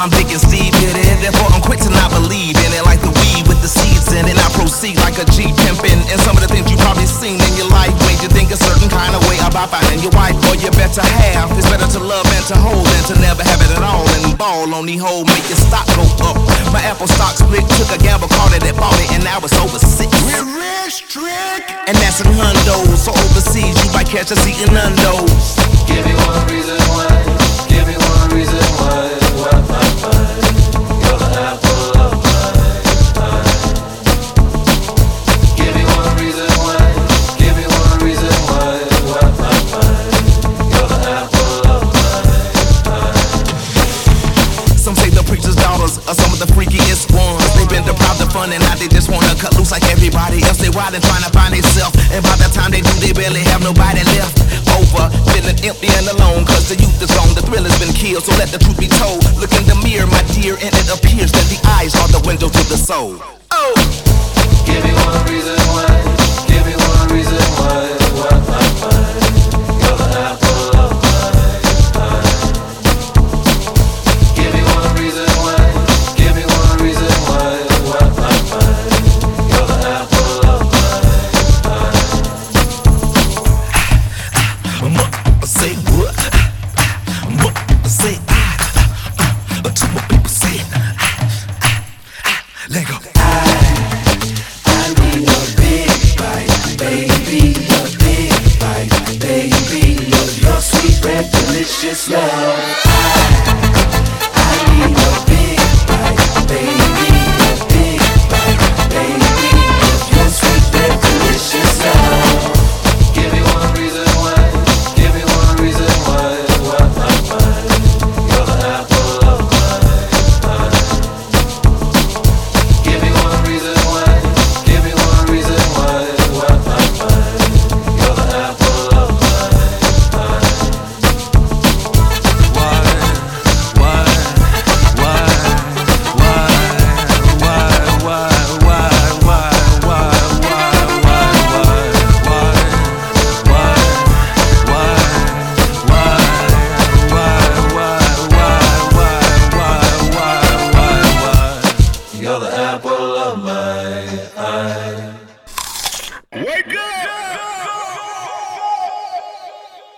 I'm Dick and Steve did it. Therefore I'm quick to not believe in it. Like the weed with the seeds in it. I proceed like a G pimpin'. And some of the things you probably seen in your life made you think a certain kind of way about finding your wife or your better half. It's better to love and to hold than to never have it at all. And ball on the hole, make your stock go up. My Apple stock split, took a gamble, caught it, bought it, and now it's over 6. We're rich, trick. And that's in hundos. So overseas, you might catch us eating undos. Give me one reason why. Give me one reason why. You're the apple of my eye. Give me one reason why. Give me one reason why. You're the apple of my eye. Some say the preacher's daughters are some of the freakiest ones. They've been deprived of fun and now they just wanna cut loose like everybody else. They wild and trying to find themselves, and by the time they do, they barely have nobody left over. Feeling empty and alone, cause the youth is gone, the thrill has been killed. So let the truth be told. Look in the mirror, my dear, and it appears that the eyes are the window to the soul. Oh! Give me one reason why. Give me one reason why. You're the apple of my eye. Give me one reason why. Give me one reason why. You're the apple of my eye. Say what? Say to my people say let go. I need a big bite, baby, a big bite, baby, of your sweet, red, delicious love.